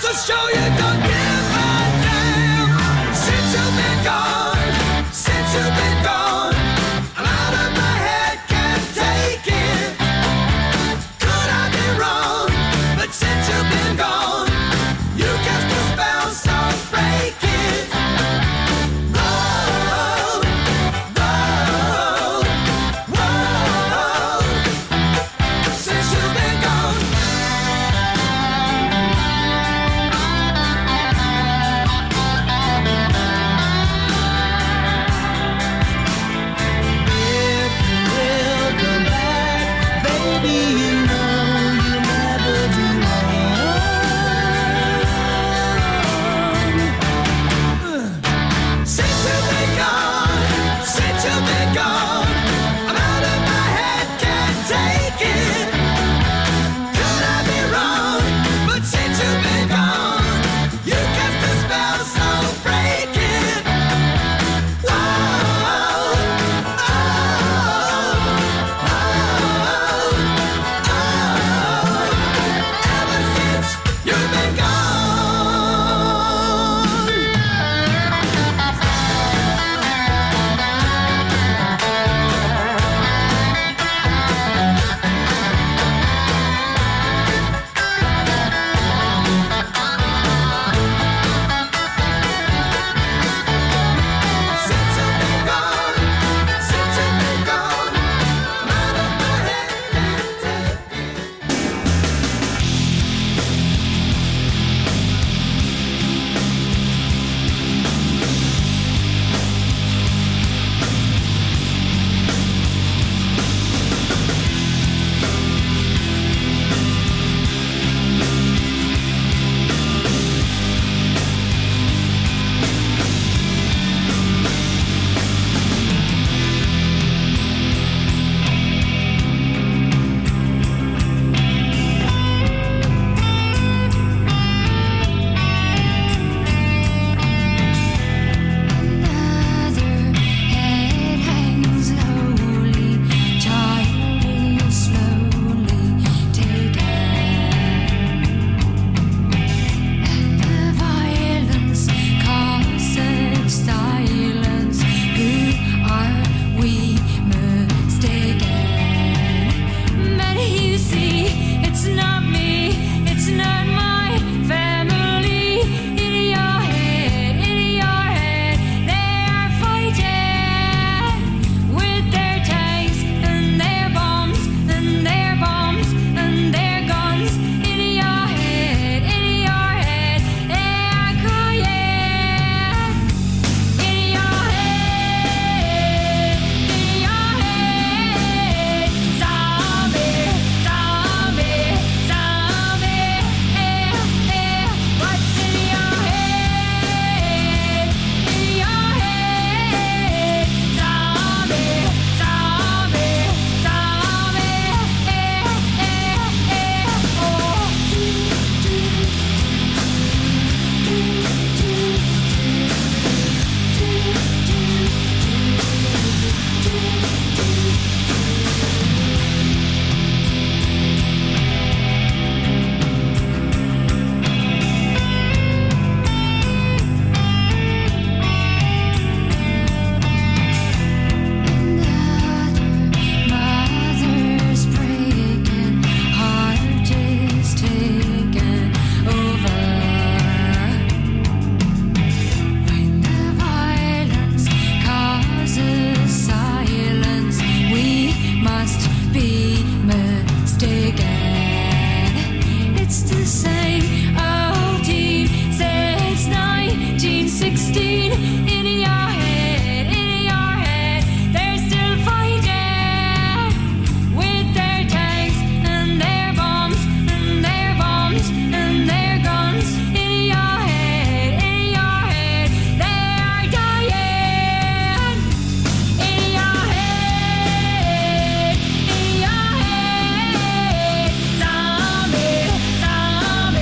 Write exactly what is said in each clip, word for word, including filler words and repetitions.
Zombie,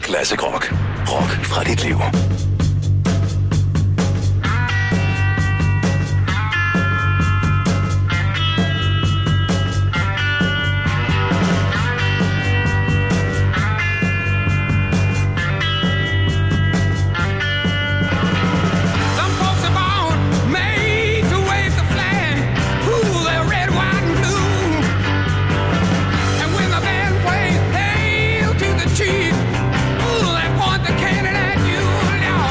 Classic Rock. Rock fra dit liv. Chief, ooh, they point the cannon at you now.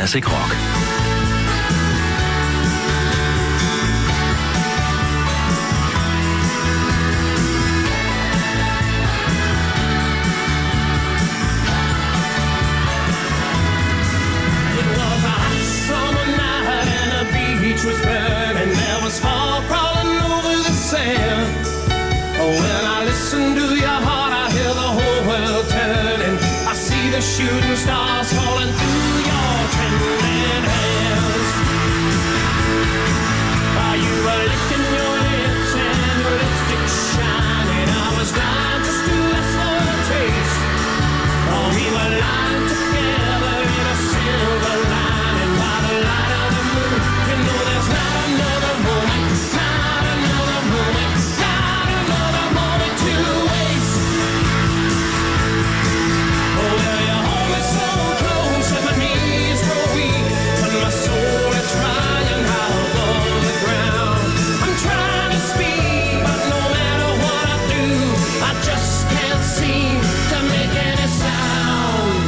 Classic Rock. Was burning, there was fog crawling over the sand. Oh, when I listen to your heart, I hear the whole world turning. I see the shooting stars falling through your trembling hands. While you were licking your lips and your lipstick shining, I was dying just to ask for a taste. Oh, we were lying together in a silver lining by the light of the moon. You know there's not another moment, not another moment, not another moment to waste. Oh, well, you hold me so close and my knees grow weak, but my soul is flying high above the ground. I'm trying to speak, but no matter what I do, I just can't seem to make any sound.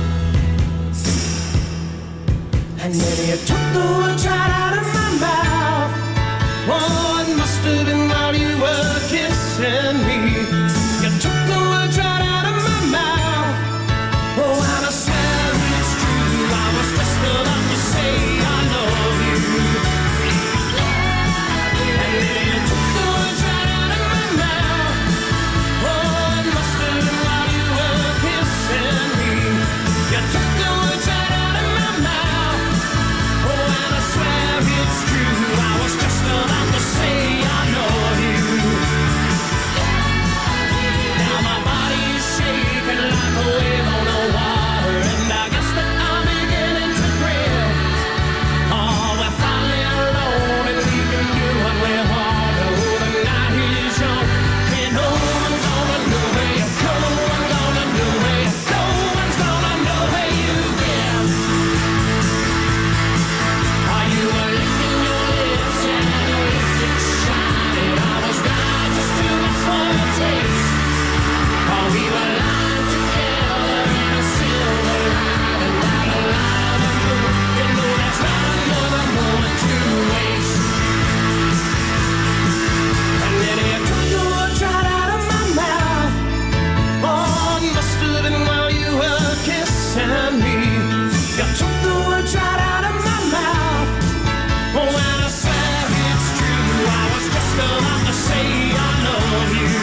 And then you took the words right out of my mouth. Oh, it must have been while you were kissing me. You took the words right out of my mouth. Oh, and I swear it's true, I was just about to say I love you. And then you took the words right out of my mouth. Oh, it must have been while you were kissing me. You took the words right out of my mouth. Oh, and I swear it's true, I was just about to say I love you. Now my body is shaking like a wave on the water, and I guess that I'm beginning to grill. Oh, we're finally alone and we can do what we want. Oh, the night is young, and no one's gonna know where you go. No one's gonna know where you go. No one's gonna know where you've been. Are you were licking your lips and your lipstick shining? I was dying just to ask for a taste. Oh, we were lying together in a silver lining by the light of the moon. You know there's not another moment to waste. And then you took the words right out of my mouth. Oh, it must have been while you were kissing me. You took the words right out of my mouth. Oh, and I swear it's true, I was just about to say I love you.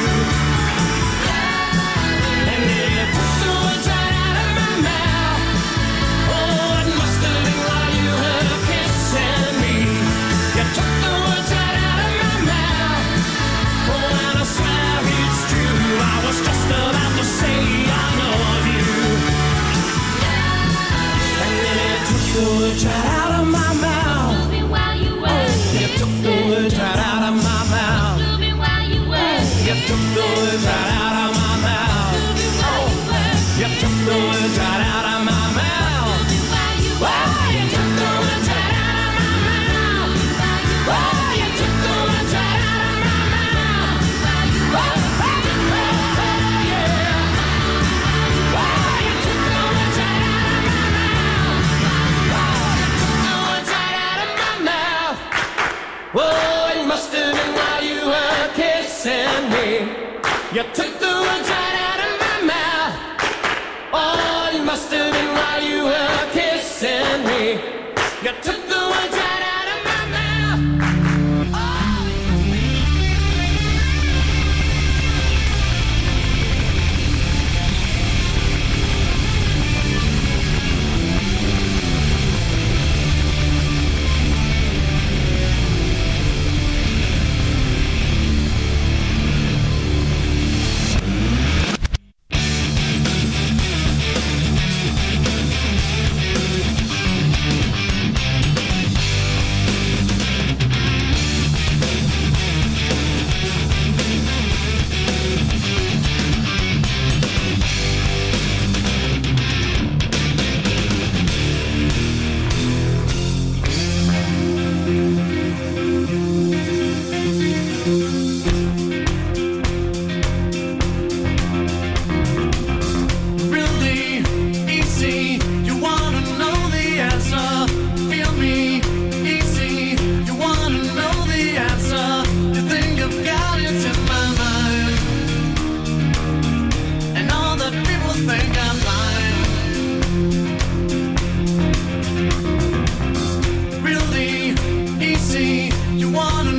And then you took the words right out of my mouth. Oh, it must have been while you were kissing me. You took the words right out of my mouth. Oh, and I swear it's true, I was just about to say I love you. And then you took the words right out of my mouth. You took the words right out of my mouth. You took the words right out of my mouth. You took the words right out of my mouth. Oh, you took the words right out of my mouth. Oh, you took the words right out of my mouth. Oh, yeah. Oh, you took the words right out of my mouth. Oh, you took the words right out of my mouth. Oh, it must have been while you were kissing me. You took the words right out of my mouth. Oh, it must have been while you were kissing me. You took the words right out of my mouth. Oh, it must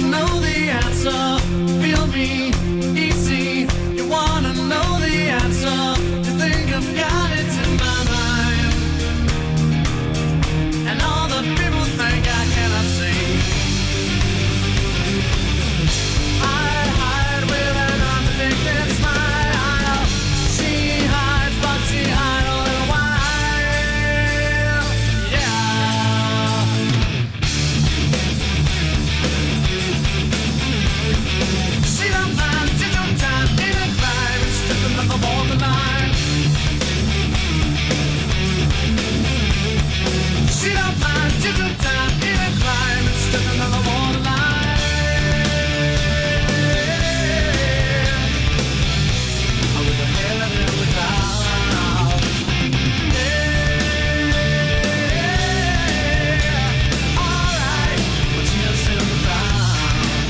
know the answer. Feel me, easy. You wanna know the answer. You think I've got it in my mind. And all the people think I cannot see. I hide with an undetected smile. She hides, but she hides a little while. Yeah. She don't mind, she don't time, in a crime. It's just another borderline. She don't mind, she don't time, in a crime. It's just another borderline. I with the head in the cloud. Yeah. Alright, but tears in the crowd.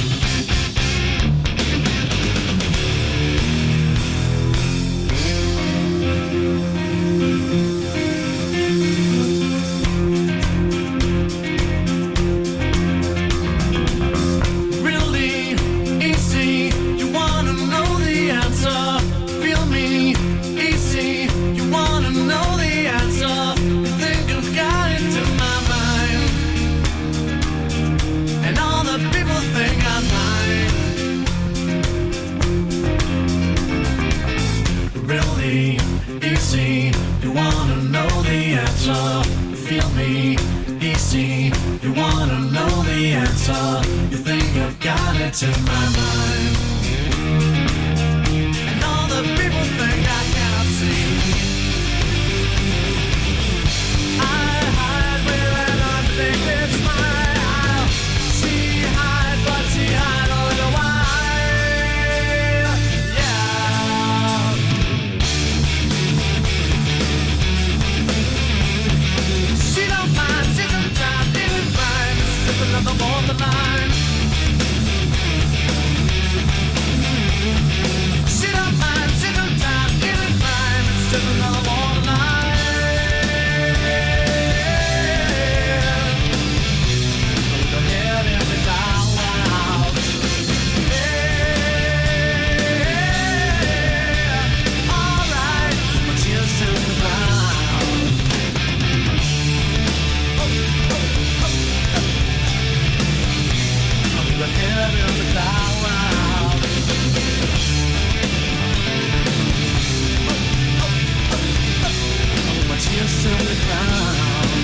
Really easy, you wanna know the answer. Feel me, easy, you wanna know the answer. You think I've got it in my mind. And all the people think I'm lying. Really easy, you wanna know the answer. Feel me, easy, you wanna know the answer. You think I've got it in my mind. And all the people think I cannot see. I hide with an undetected smile. She hides, but she hides a little while. Yeah. She don't mind, she don't time, even crime. It's just another borderline. She don't mind, she don't time, even crime. It's just another borderline. With her head in the clouds. Yeah. Alright, but tears in the clouds. With her head in the clouds. My tears in the clouds.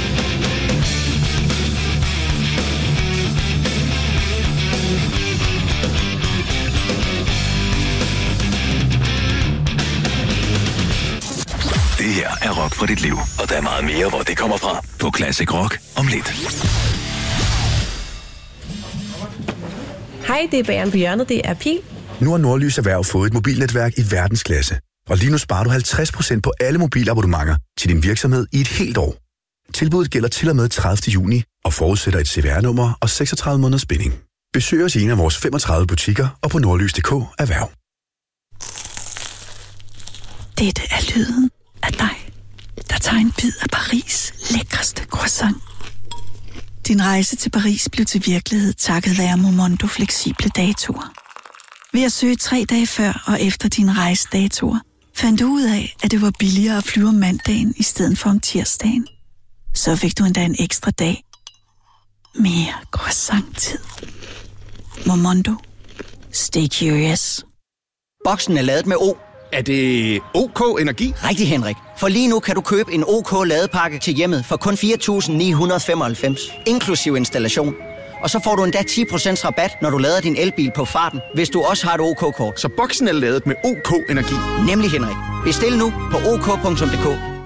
Det her er Rock for dit liv, og der er meget mere, hvor det kommer fra. På Classic Rock om lidt. Hej, det er Bageren på hjørnet, det er Pil. Nu har Nordlys Erhverv fået et mobilnetværk i verdensklasse. Og lige nu sparer du halvtreds procent på alle mobilabonnementer til din virksomhed i et helt år. Tilbuddet gælder til og med tredivte juni og forudsætter et C V R-nummer og seksogtredive måneders binding. Besøg os i en af vores femogtredive butikker og på nordlys punktum d k erhverv. Dette er lyden af dig, der tager en bid af Paris' lækreste croissant. Din rejse til Paris blev til virkelighed takket være Momondo fleksible datoer. Ved at søge tre dage før og efter din rejsedatoer, fandt du ud af, at det var billigere at flyve om mandagen i stedet for om tirsdagen. Så fik du endda en ekstra dag. Mere croissant-tid. Momondo. Stay curious. Boksen er ladet med O. Er det OK Energi? Rigtig, Henrik. For lige nu kan du købe en OK ladepakke til hjemmet for kun fire tusind ni hundrede femoghalvfems, inklusiv installation. Og så får du endda ti procent rabat, når du lader din elbil på farten, hvis du også har et OK-kort. Så boksen er ladet med OK Energi? Nemlig, Henrik. Bestil nu på ok punktum d k.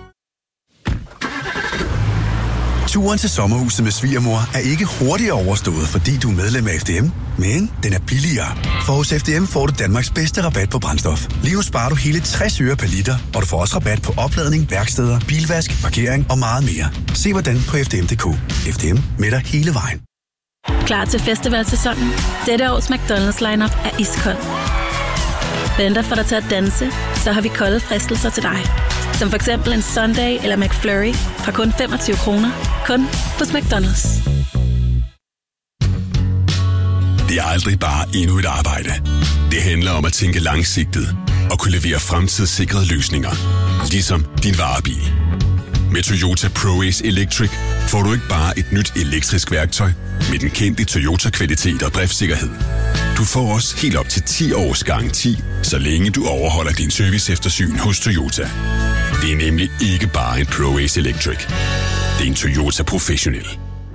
Turen til sommerhuset med svigermor er ikke hurtigere overstået, fordi du er medlem af F D M, men den er billigere. For hos F D M får du Danmarks bedste rabat på brændstof. Lige nu sparer du hele tres øre per liter, og du får også rabat på opladning, værksteder, bilvask, parkering og meget mere. Se hvordan på f d m punktum d k. F D M med dig hele vejen. Klar til festivalsæsonen? Dette års McDonald's lineup er iskold. Venter for dig til at danse, så har vi kolde fristelser til dig. Som for eksempel en Sunday eller McFlurry fra kun femogtyve kroner. Kun hos McDonald's. Det er aldrig bare endnu et arbejde. Det handler om at tænke langsigtet og kunne levere fremtidssikrede løsninger. Ligesom din varebil. Med Toyota ProAce Electric får du ikke bare et nyt elektrisk værktøj med den kendte Toyota-kvalitet og driftssikkerhed. Du får også helt op til ti års garanti, så længe du overholder din serviceeftersyn hos Toyota. Det er nemlig ikke bare en ProAce Electric. Det er en Toyota Professional.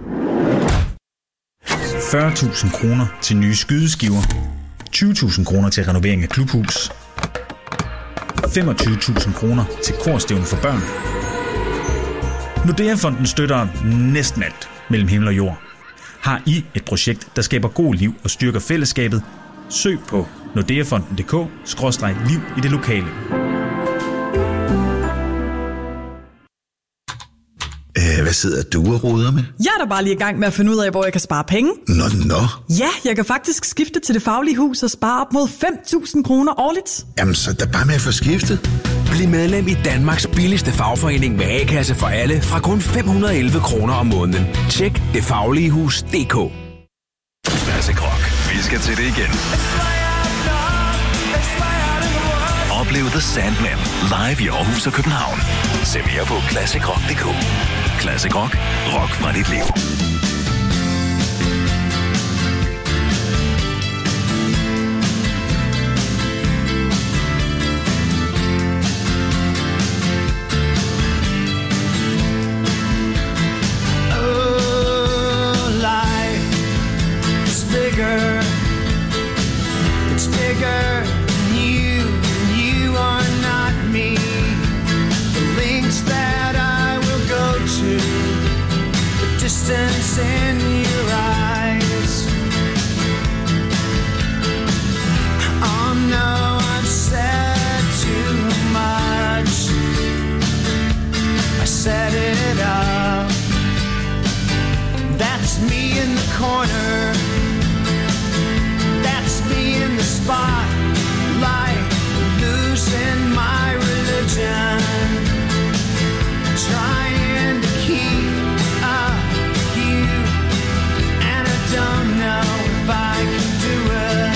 fyrre tusind kroner til nye skydeskiver. tyve tusind kroner til renovering af klubhus. femogtyve tusind kroner til korstævne for børn. Nordea-fonden støtter næsten alt mellem himmel og jord. Har I et projekt, der skaber god liv og styrker fællesskabet? Søg på nordeafonden punktum d k skråstreg liv i det lokale. Æh, hvad sidder du og roder med? Jeg er da bare lige i gang med at finde ud af, hvor jeg kan spare penge. Nå, nå. Ja, jeg kan faktisk skifte til Det Faglige Hus og spare op mod fem tusind kroner årligt. Jamen, så er bare med at få skiftet. Bliv medlem i Danmarks billigste fagforening med A-kasse for alle fra kun fem hundrede og elleve kroner om måneden. Tjek det faglige hus punktum d k. Classic Rock. Vi skal til det igen. Oplev The Sandman live i Aarhus og København. Se mere på classic rock punktum d k. Classic Rock. Rock fra dit liv. In your eyes. Oh no, I've said too much. I set it up. That's me in the corner. That's me in the spotlight, losing my religion, trying to keep up. Don't know if I can do it.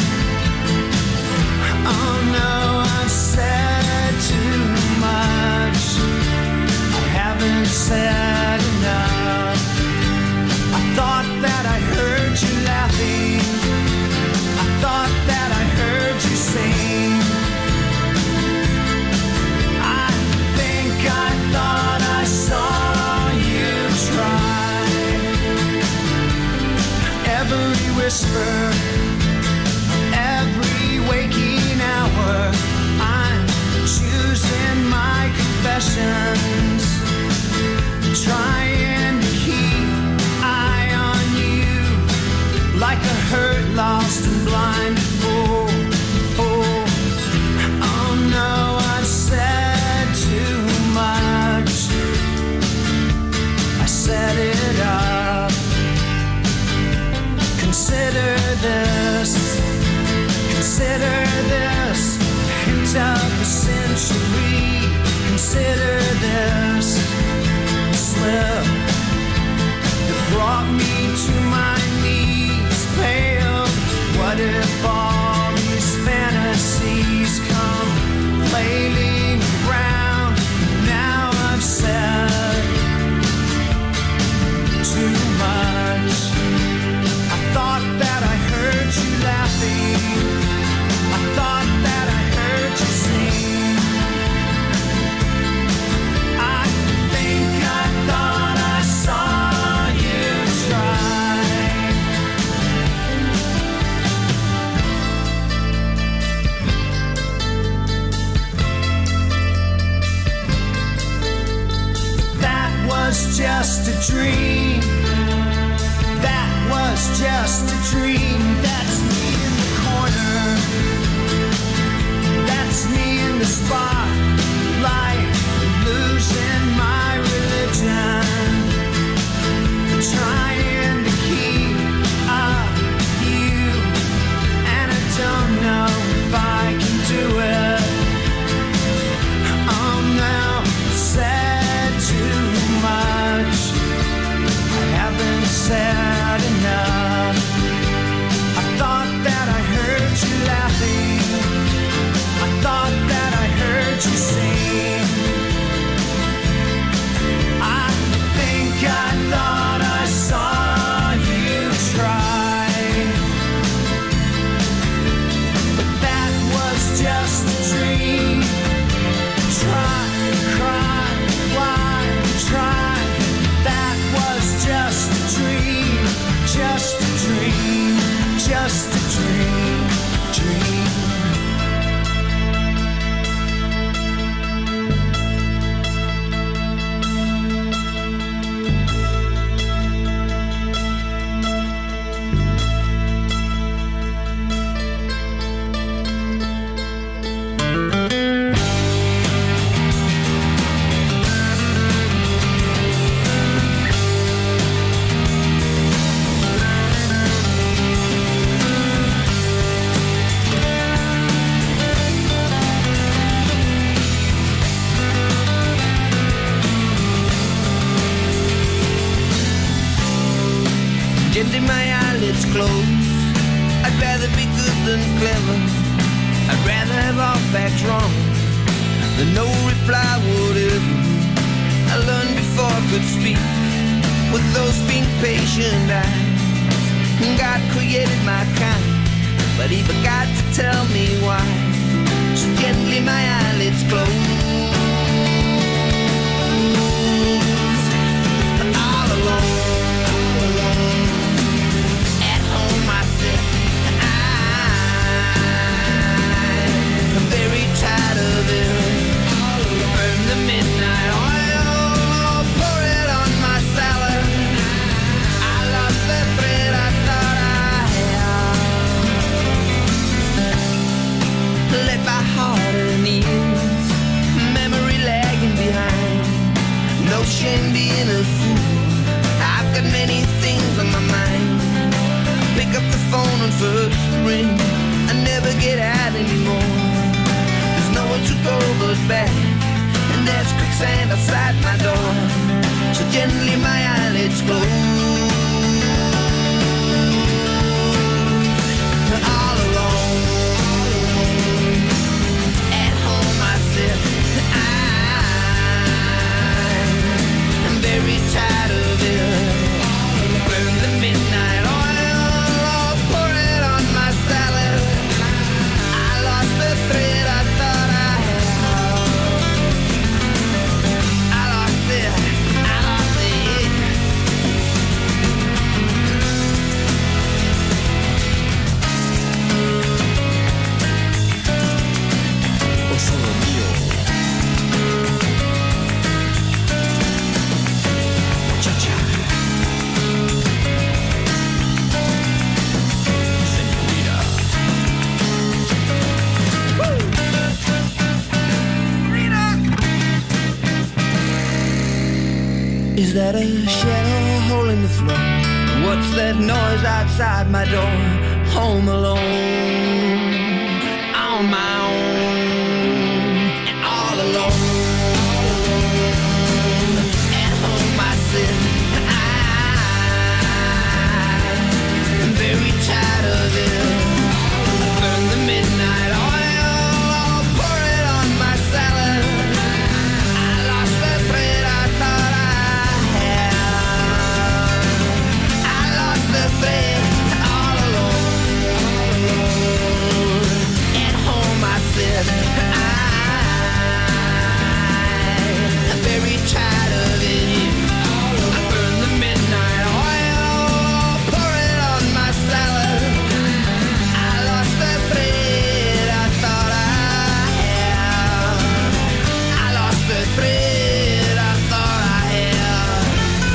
Oh no, I've said too much. I haven't said enough. I thought that I heard you laughing. I thought that I heard you sing. I think I thought I saw you try. Every whisper, every waking hour, I'm choosing my confessions, trying to keep eye on you, like a hurt, lost and blind fool. Oh, oh no, I've said too much. I set it up. Consider this, consider this, hint of the century. Consider this slip that brought me to my knees, pale. What if all these fantasies come flailing around? Now I've said too much. Thought that I heard you laughing. I thought that I heard you sing. I think I thought I saw you try. That was just a dream. That was just a dream. That's me in the corner. That's me in the spotlight, losing my religion, trying to keep up with you, and I don't know if I can do it. Oh no, said too much. just a dream, dream. Gently my eyelids close. I'd rather be good than clever. I'd rather have all facts wrong than no reply whatever. I learned before I could speak with those pink patient eyes. God created my kind, but he forgot to tell me why. So gently my eyelids close. All alone. Tired of it. Burn the midnight oil, pour it on my salad. I lost the thread I thought I had. Let my heart and ease, memory lagging behind. No shame being a fool. I've got many things on my mind. I pick up the phone and first ring. I never get out anymore. Nowhere to go but back, and there's quicksand outside my door. So gently my eyelids close. All alone, at home I sit. I'm very tired of it. Burn the midnight oil, pour it on my salad. I lost the thread I thought I Is that a shadow hole in the floor? What's that noise outside my door? Home alone, on my own, and all alone. At home I sit. I'm very tired of it. Burn the midnight oil, pour it on my salad. I lost the thread I thought I all alone, at home I sit. I'm very tired of it. I burn the midnight oil, pour it on my salad. I lost the thread I thought I had. I lost the thread I thought I had.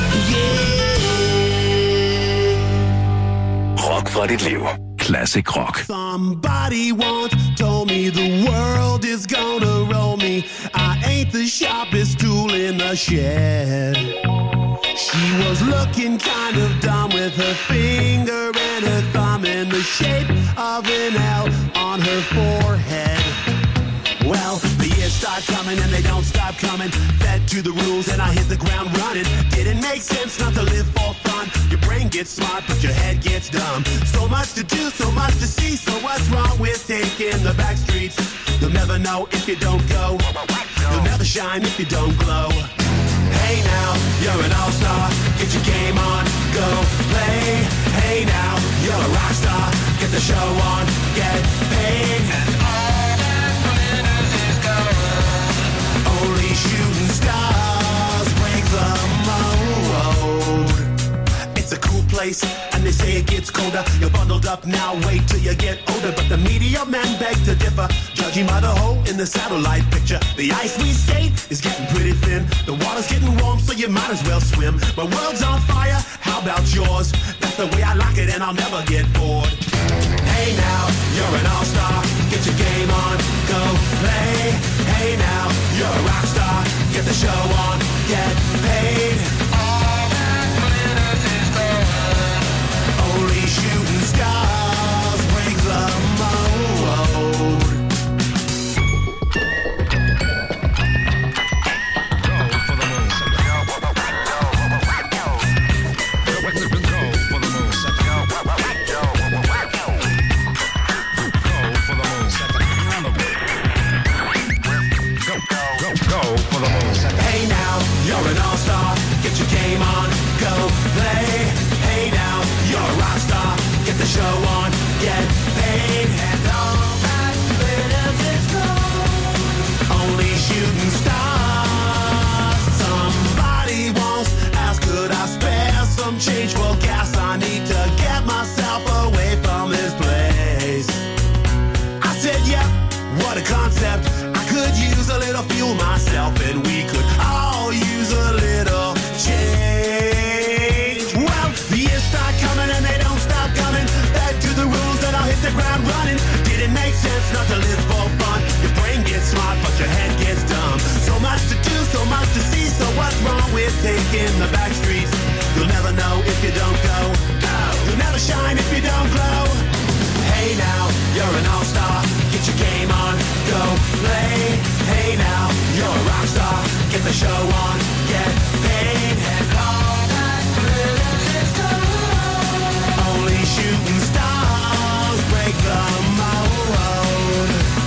Yeah. Rock fra dit liv. Classic rock. Somebody once told me the world is gonna roll me. I ain't the sharpest tool in the shed. She was looking kind of dumb with her finger and her thumb in the shape of an L on her forehead. Well, the years start coming and they don't stop coming. Fed to the rules and I hit the ground running. Didn't make sense not to live for fun. Your brain gets smart but your head gets dumb. So much to do, so much to see. So what's wrong with taking the back streets? You'll never know if you don't go. You'll never shine if you don't glow. Hey now, you're an all-star. Get your game on, go play. Hey now, you're a rock star. Get the show on, get paid. And all that glitters is gold. Only shooting stars break the mold. It's a cool place, and they say it gets colder. You're bundled up now, wait till you get older. But the media men beg to differ, judging by the hole in the satellite picture. The ice we skate is getting pretty thin. The water's getting warm, so you might as well swim. My world's on fire, how about yours? That's the way I like it, and I'll never get bored. Hey now, you're an all-star. Get your game on, go play. Hey now, you're a rock star. Get the show on, get paid. All that glitters is gold. Only shooting stars break the mold. Hey now, you're an all-star. Get your game on, go play. Hey now, you're a rock star. Get the show on, get paid. And all that glitters is gold. Only shooting stars. Somebody once asked, could I spare some change for gas? I need to get myself away from this place. I said, yeah, what a concept. I could use a little fuel myself, and we could all use a little change. Well, the years start coming and they don't stop coming. Back to the rules and I'll hit the ground running. Didn't make sense not to live for fun. Your brain gets smart, but your head gets dumb. So much to do, so much to see. So what's wrong with taking the back streets? You'll never know if you don't go. You'll never shine if you don't glow. Hey now, you're an all-star. Get your game on, go play. Hey now, you're a rock star. Get the show on, get paid. And all that glitters is gold. Only shooting stars break the mold.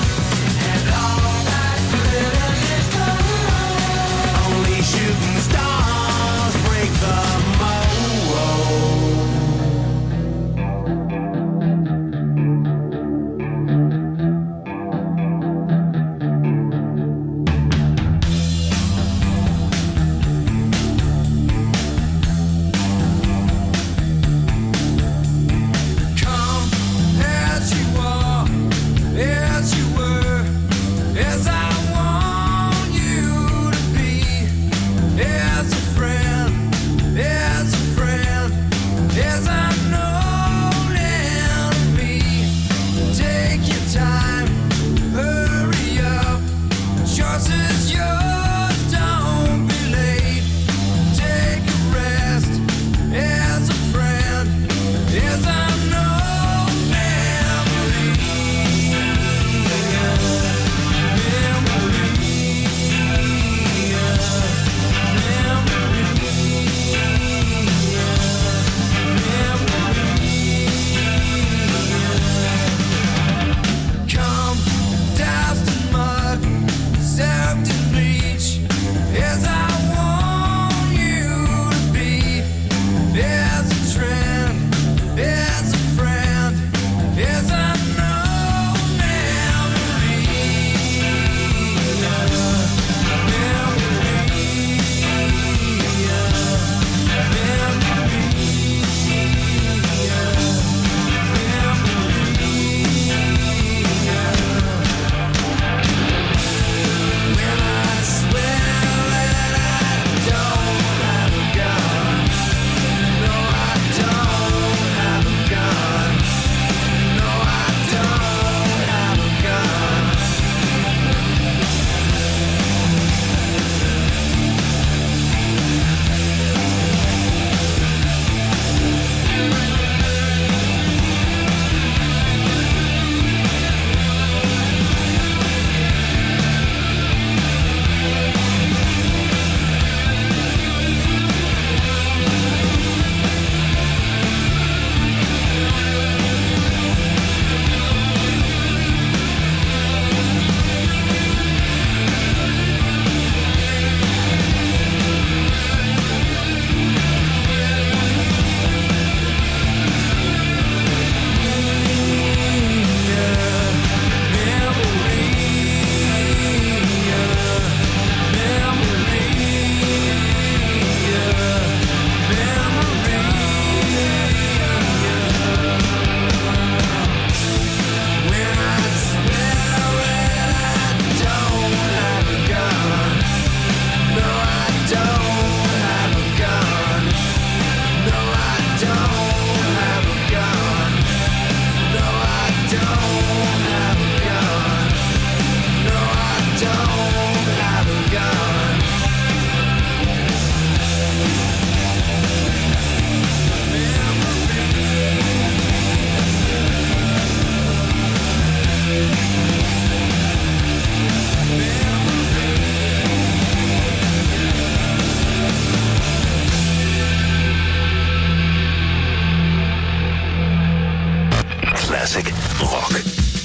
Classic Rock.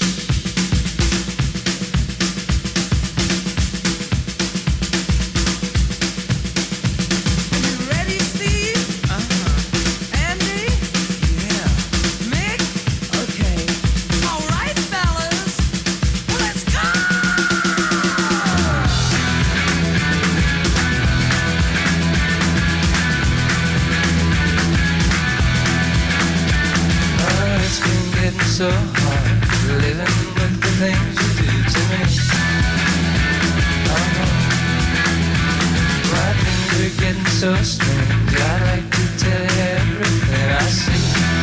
So hard living with the things you do to me. Oh, my things are getting so strange. I like to tell you everything I see.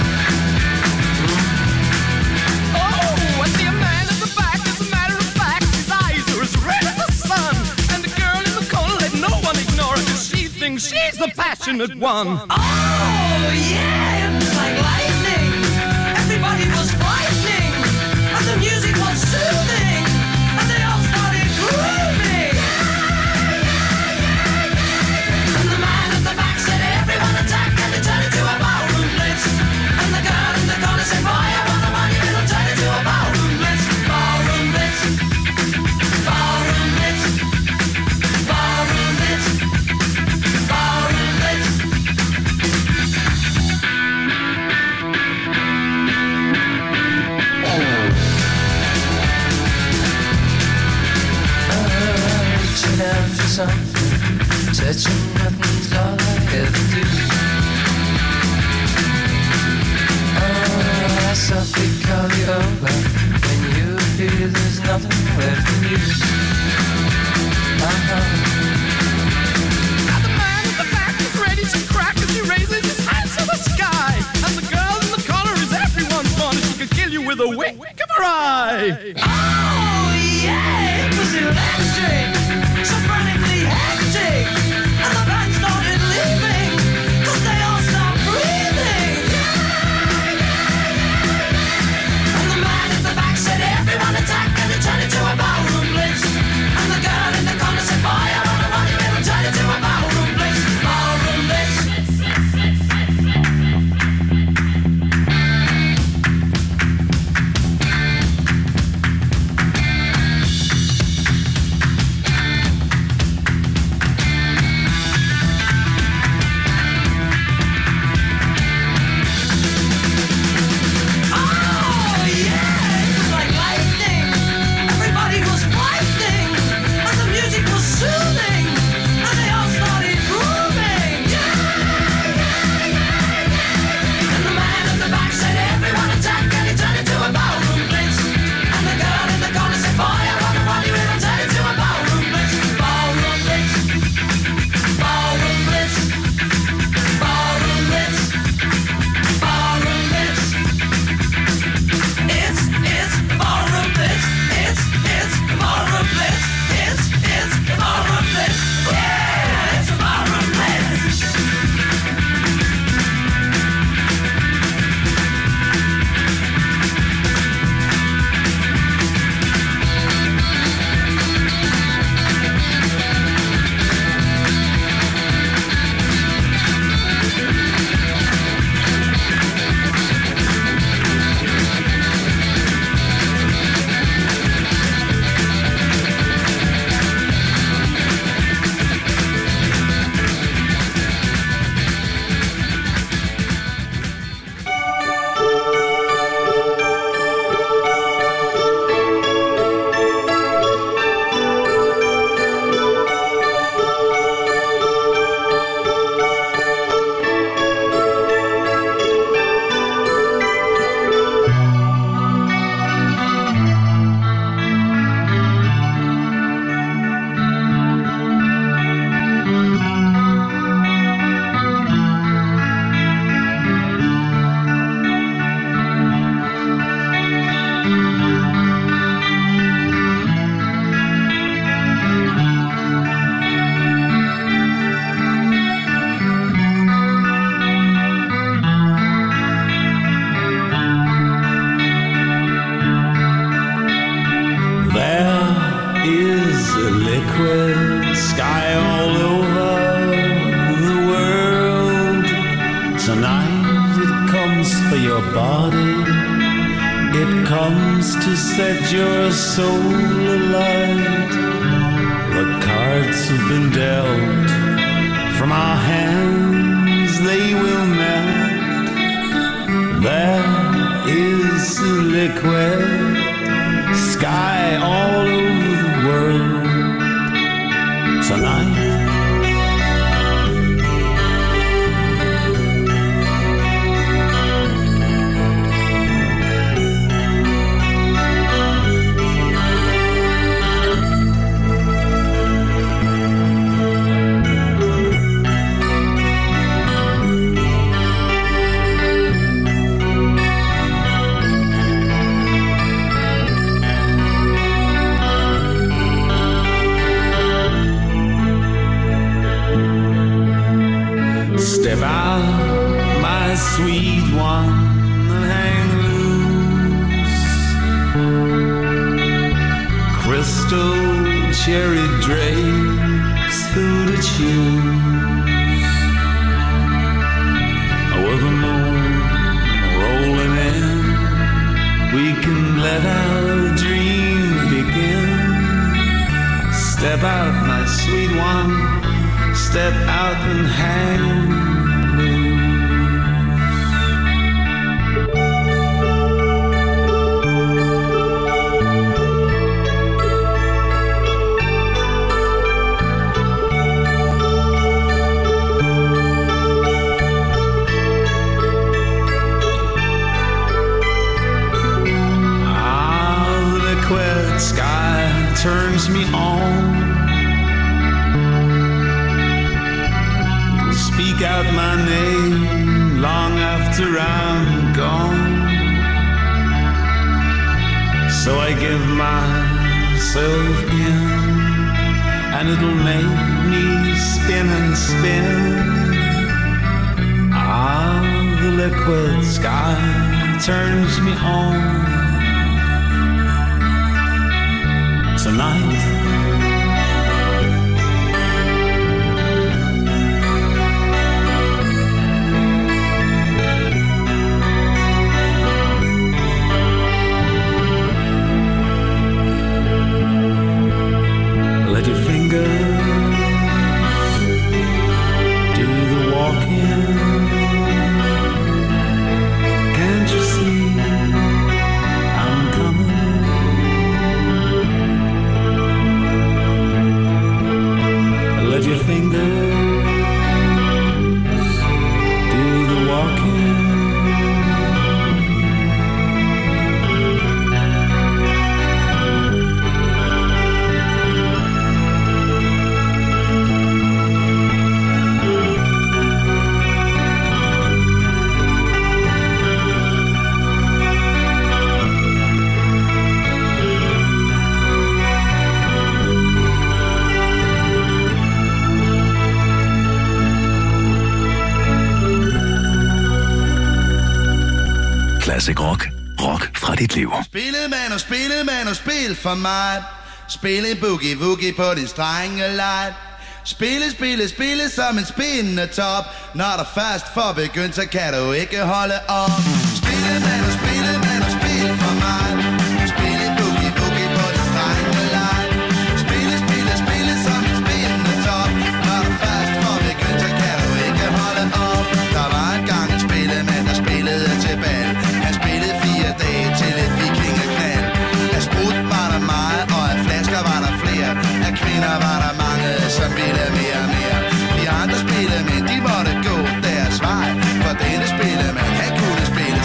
Mm. Oh, I see a man at the back. As a matter of fact, his eyes are as red as the sun. And the girl in the corner, let no one ignore her, 'cause she thinks she's the passionate one. Oh, yeah, it's like lightning. Everybody was frightening, and the music was soothing, and they all started grooving. And the man at the back said, everyone attack, and they turned into a ballroom blitz. And the girl in the corner said, boy, I want the money, and it'll turn into a ballroom blitz. Ballroom blitz, ballroom blitz, ballroom blitz, ballroom blitz. Out for something, touching nothing's all I ever do. Oh, I softly call you over. When you appear, there's nothing left to do. Uh-huh. Now the man at the back is ready to crack as he raises his hands to the sky. And the girl in the corner is everyone's fun. She could kill you with a wink of her eye. Oh, yeah, it was electric. So frantically hectic, and the band started leaving, 'cause they all stopped breathing. And the man at the back said, everyone attack, and it turned into a ballroom blitz. And the girl in the corner said, boy, I want the money, it'll turn into a ballroom blitz. Ballroom blitz. liquid sky all over the world. Tonight it comes for your body it comes to set your soul alight. The cards have been dealt, from our hands they will melt. There is a liquid sky all over the world tonight. Step out, my sweet one, and hang loose. Crystal cherry drapes, who to choose? With the moon rolling in, we can let our dream begin. Step out, my sweet one, step out and hang. Sky turns me on. Speak out my name long after I'm gone. So I give myself in, and it'll make me spin and spin. Ah, the liquid sky turns me on. Tonight, let your fingers do the walking. Can't you see I'm coming? Let your fingers do the walking. Classic Rock. Rock fra dit liv. Spillet man og spillet man og spil for mig. Spille boogie woogie på din strenge light. Spille, spille, spille som en spindende top. Når der først får begyndt, så kan du ikke holde op. Spille man og spille man og spil for mig. Spille boogie woogie på din strenge light. Spille, spille, spille som en spindende top. Når der først får begyndt, så kan du ikke holde op. Der var engang en spillemand, der spillede til bal. Han spillede fire dage til et vikingeknald. Af sprut var der meget, og af flasker var der flere. Af kvinder var der mange, som ville mere og mere. De andre spillemænd, de måtte gå deres vej. For denne spillemand, han kunne spille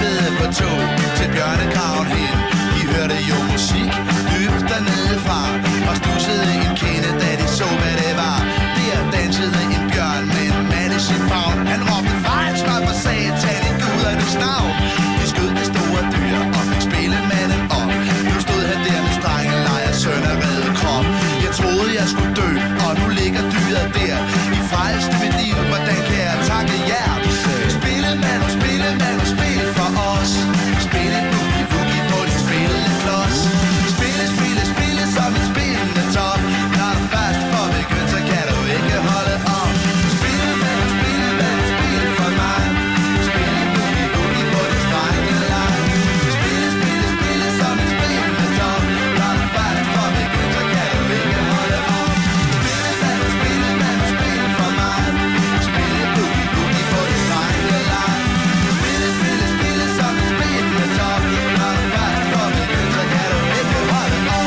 stussede på tog til Bjørnegraven hen. De hørte jo musik dybt dernede fra, og stussede en kende, da de så, hvad det var. Der dansede en bjørn med en mand i sin favn. Han råbte fejl, smør for satan i gudernes navn. De skød det store dyr og fik spillemanden op. Nu stod han der med strengelejer, søn af reddet krop. Jeg troede, jeg skulle dø, og nu ligger dyret der. I fejlste mit liv, hvordan kan jeg takke jer? Spillemand, spillemand, spil for os. Spille boogie, boogie på din spillende klods. Spille, spille, spille som en spillende top. Når du først får begyndt, så kan du ikke holde op. Spillemand, spillemand, spil for mig. Spille boogie, boogie på din strengende leg. Spille, spille, spille som en spillende top. Når du først får begyndt, så kan du ikke holde op. Spillemand, spillemand, spil for mig. Spille boogie, boogie på din strengende leg. Spille, spille, spille som en spillende top. Når du først får begyndt, så kan du ikke holde op.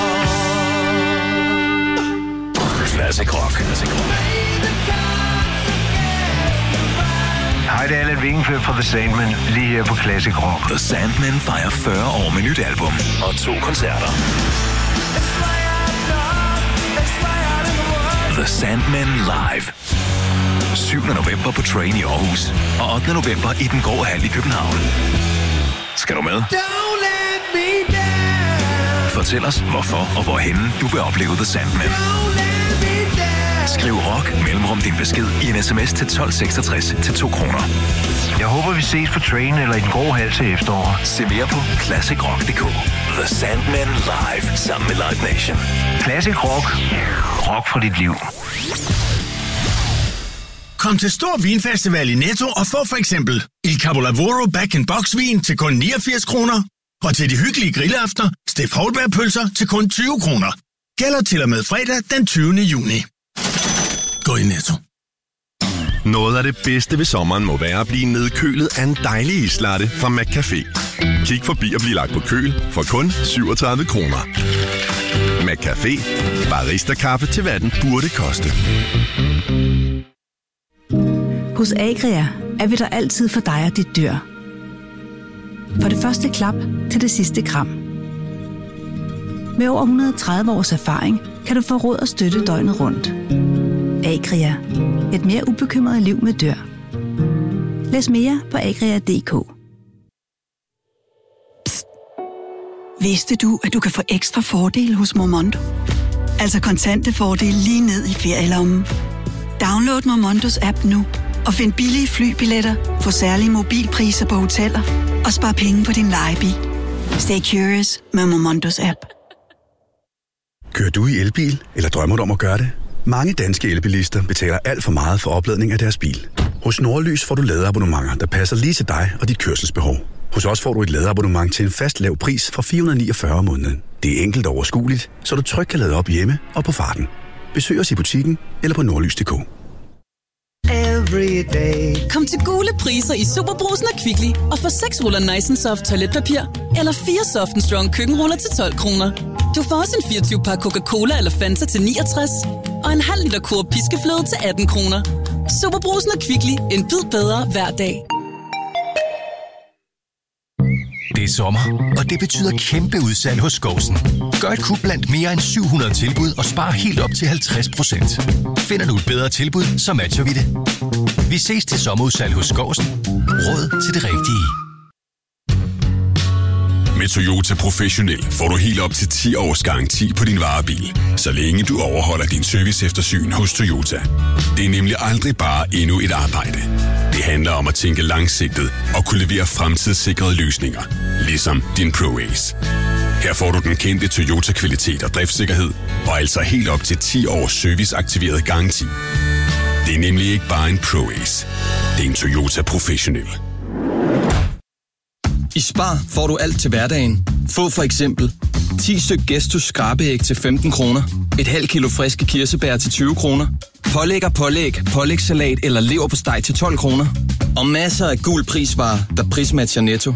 Classic Rock. Hej, det er Allan Vingenfeldt fra The Sandman, lige her på Classic Rock. The Sandman fejrer fyrre år med nyt album og to koncerter. The Sandman Live. syvende november på Train i Aarhus og ottende november i Den Grå Hal i København. Skal du med? Don't let me down. Fortæl os, hvorfor og hvorhenne du vil opleve The Sandman. Skriv rock mellemrum din besked i en sms til tolv seksogtres til to kroner. Jeg håber, vi ses på Train eller i Den Grå Hal til efterår. Se mere på classic rock punktum d k. The Sandman Live sammen med Live Nation. Classic Rock. Rock fra dit liv. Kom til Stor Vinfestival i Netto og få for eksempel Il Capolavoro Back-in-Box vin til kun niogfirs kroner. Og til de hyggelige grillaftener, Steff Holberg-pølser til kun tyve kroner. Gælder til og med fredag den tyvende juni. Gå i Netto. Noget af det bedste ved sommeren må være at blive nedkølet af en dejlig islatte fra McCafé. Kig forbi og bliv lagt på køl for kun syvogtredive kroner. McCafé. Barista-kaffe til hvad den burde koste. Hos Agria er vi der altid for dig og dit dyr. For det første klap til det sidste kram. Med over et hundrede og tredive års erfaring kan du få råd og støtte døgnet rundt. Agria. Et mere ubekymret liv med dyr. Læs mere på agria punktum d k. Psst. Vidste du, at du kan få ekstra fordele hos Momondo? Altså kontante fordele lige ned i ferielommen. Download Momondos app nu og find billige flybilletter, få særlige mobilpriser på hoteller og spar penge på din lejebil. Stay curious med Momondos app. Kører du i elbil, eller drømmer du om at gøre det? Mange danske elbilister betaler alt for meget for opladning af deres bil. Hos Nordlys får du ladeabonnementer, der passer lige til dig og dit kørselsbehov. Hos os får du et ladeabonnement til en fast lav pris fra fire hundrede og niogfyrre om måneden. Det er enkelt og overskueligt, så du trygt kan lade op hjemme og på farten. Besøg os i butikken eller på nordlys punktum d k. Kom til Gule priser i Superbrugsen og Kvickly og få seks ruller Nice and Soft toiletpapir eller fire Soft and Strong køkkenruller til tolv kroner. Du får også en fireogtyve pakke Coca-Cola eller Fanta til niogtres og en halv liter Coop piskefløde til atten kroner. Superbrugsen og Kvickly. En bid bedre hver dag. Det er sommer, og det betyder kæmpe udsalg hos Skousen. Gør et kub blandt mere end syv hundrede tilbud og spar helt op til halvtreds procent. Finder du et bedre tilbud, så matcher vi det. Vi ses til sommerudsalg hos Skousen. Råd til det rigtige. Med Toyota Professionel får du helt op til ti års garanti på din varebil, så længe du overholder din service eftersyn hos Toyota. Det er nemlig aldrig bare endnu et arbejde. Det handler om at tænke langsigtet og kunne levere fremtidssikrede løsninger, ligesom din ProAce. Her får du den kendte Toyota-kvalitet og driftssikkerhed, og altså helt op til ti års serviceaktiveret garanti. Det er nemlig ikke bare en ProAce. Det er en Toyota Professionel. I Spar får du alt til hverdagen. Få for eksempel ti styk Gestus skrabeæg til femten kroner, et halvt kilo friske kirsebær til tyve kroner, pålæg og pålæg, pålægssalat eller leverpostej til tolv kroner, og masser af gul prisvarer, der prismatcher Netto.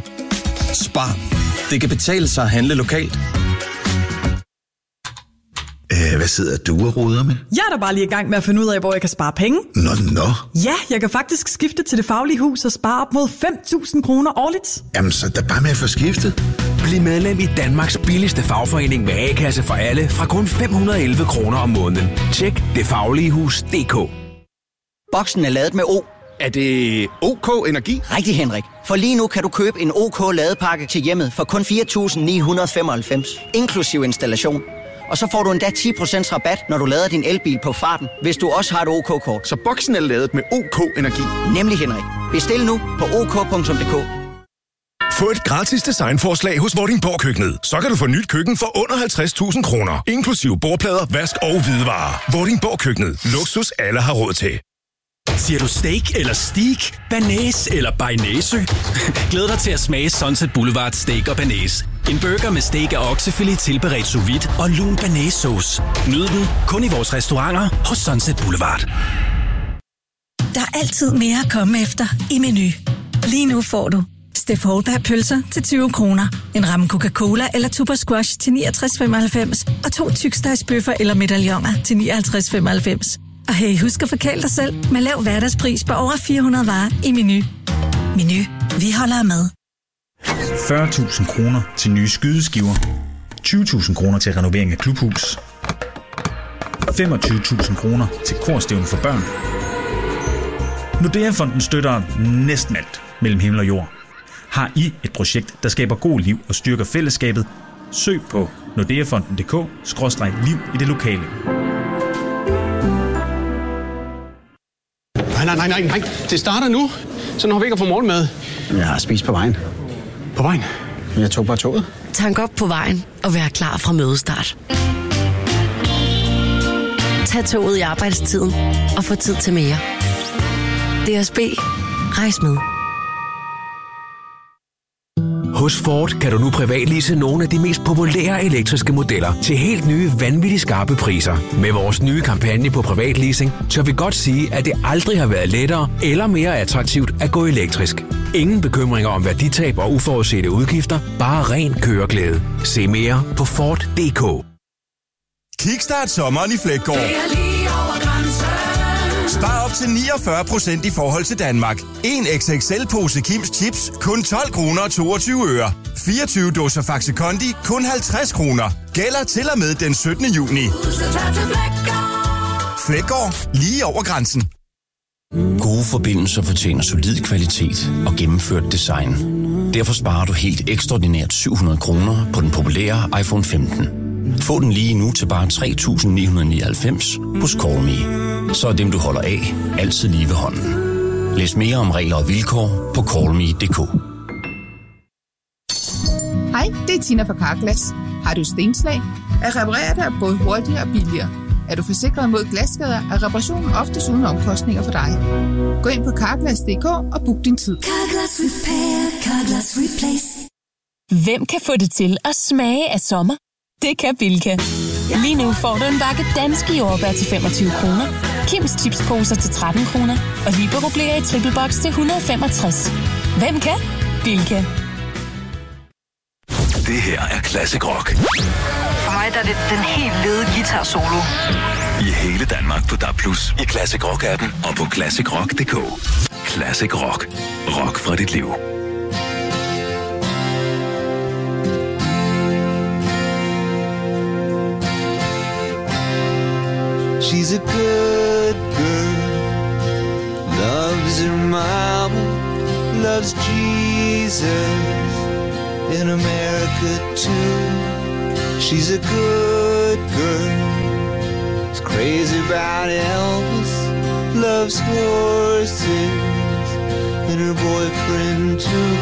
Spar. Det kan betale sig at handle lokalt. Æh, hvad hvad sidder du og roder med? Jeg er da bare lige i gang med at finde ud af, hvor jeg kan spare penge. Nå, nå. Ja, jeg kan faktisk skifte til Det Faglige Hus og spare op mod fem tusind kroner årligt. Jamen, så er der bare med at få skiftet. Bliv medlem i Danmarks billigste fagforening med A-kasse for alle fra kun fem hundrede og elleve kroner om måneden. Tjek det faglige hus punktum d k. Boksen er ladet med O. Er det OK Energi? Rigtig, Henrik. For lige nu kan du købe en OK ladepakke til hjemmet for kun fire tusind ni hundrede og femoghalvfems, inklusiv installation. Og så får du endda ti procent rabat, når du lader din elbil på farten, hvis du også har et OK-kort. Så boksen er ladet med OK Energi? Nemlig, Henrik. Bestil nu på ok punktum d k. Få et gratis designforslag hos Vordingborg Køkkenet. Så kan du få nyt køkken for under halvtreds tusind kroner, inklusiv bordplader, vask og hvidevarer. Vordingborg Køkkenet. Luksus alle har råd til. Siger du steak eller steak, banæs eller bearnaisesø? Glæd dig til at smage Sunset Boulevard Steak og Banæs. En burger med steak og oksefilet tilberedt sous vide og lun banæssauce. Nyd den kun i vores restauranter hos Sunset Boulevard. Der er altid mere at komme efter i Meny. Lige nu får du Steff Holberg pølser til tyve kroner, en ramme Coca-Cola eller Tuber Squash til niogtres femoghalvfems og to tykstegsbøffer eller medaljoner til nioghalvtreds femoghalvfems. Og hey, husk at forkæle dig selv med lav hverdagspris på over fire hundrede varer i Meny. Meny, vi holder med. fyrre tusind kroner til nye skydeskiver, tyve tusind kroner til renovering af klubhus, femogtyve tusind kroner til korstævne for børn. Nordea-fonden støtter næsten alt mellem himmel og jord. Har I et projekt, der skaber god liv og styrker fællesskabet? Søg på nordeafonden punktum d k skråstreg liv i det lokale. Nej, nej, nej, nej. Det starter nu. Så når vi ikke får morgenmad. Jeg har spist på vejen. På vejen? Jeg tog bare toget. Tank op på vejen og vær klar fra mødestart. Tag toget i arbejdstiden og få tid til mere. D S B. Rejs med. Hos Ford kan du nu privatlease nogle af de mest populære elektriske modeller til helt nye, vanvittigt skarpe priser. Med vores nye kampagne på privatleasing, tør vi godt sige, at det aldrig har været lettere eller mere attraktivt at gå elektrisk. Ingen bekymringer om værditab og uforudsete udgifter, bare ren køreglæde. Se mere på Ford punktum d k. Kickstart sommeren i Fleggaard. Spar op til niogfyrre procent i forhold til Danmark. En X X L-pose Kims Chips, kun tolv kroner og toogtyve øre. fireogtyve dåser Faxe Kondi, kun halvtreds kroner. Gælder til og med den syttende juni. Fleggaard, lige over grænsen. Gode forbindelser fortjener solid kvalitet og gennemført design. Derfor sparer du helt ekstraordinært syv hundrede kroner på den populære iPhone femten. Få den lige nu til bare tre tusind ni hundrede og nioghalvfems hos Callme. Så er dem, du holder af, altid lige ved hånden. Læs mere om regler og vilkår på callme punktum d k. Hej, det er Tina fra Carglass. Har du stenslag? At reparere det er både hurtigere og billigere. Er du forsikret mod glasskader, er reparationen oftest uden omkostninger for dig. Gå ind på carglass punktum d k og book din tid. Carglass Repair, Carglass Replace. Hvem kan få det til at smage af sommer? Det kan Bilka. Lige nu får du en bakke danske jordbær til femogtyve kroner, Kims chipsposer til tretten kroner og Libero Blære i triple box til et hundrede og femogtres. Hvem kan? Bilka. Det her er Classic Rock. For mig der er det den helt lede guitar solo. I hele Danmark på D A B plus, i Classic Rock-appen og på classic rock punktum d k. Classic Rock. Rock fra dit liv. She's a good girl, loves her mama, loves Jesus, in America too. She's a good girl, is crazy about Elvis, loves horses, and her boyfriend too.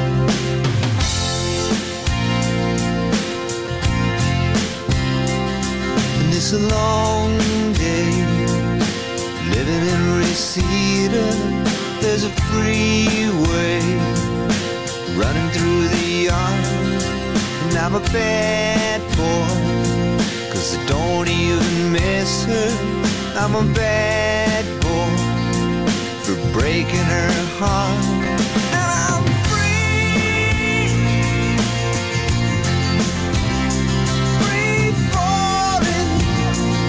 And it's a long day, living in Reseda. There's a freeway running through the yard, and I'm a bad boy, 'cause I don't even miss her. I'm a bad boy for breaking her heart. And I'm free, free falling,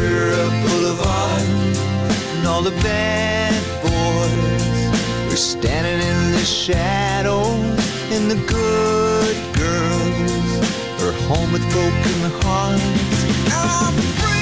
Ventura Boulevard, and all the bad boys were standing in the shadows, and the good girls are home with broken hearts. I'm free.